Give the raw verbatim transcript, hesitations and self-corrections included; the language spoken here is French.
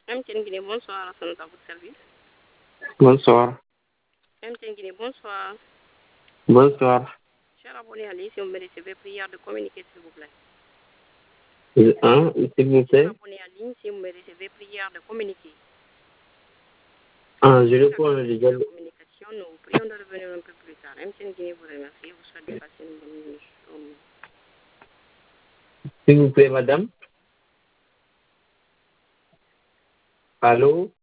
M T N Guinée, bonsoir, à votre service. Bonsoir. M T N Guinée, bonsoir. Bonsoir. Cher abonné à l'I, si vous me recevez, prière de communiquer, s'il vous plaît. Hein, s'il vous plaît. Cher abonné à l'I, si vous me recevez, prière de communiquer. Ah, je réponds déjà. La communication, nous vous prions de revenir un peu plus tard. M T N Guinée vous remercie. Vous souhaite de passer une bonne journée. S'il vous plaît, madame. Allô?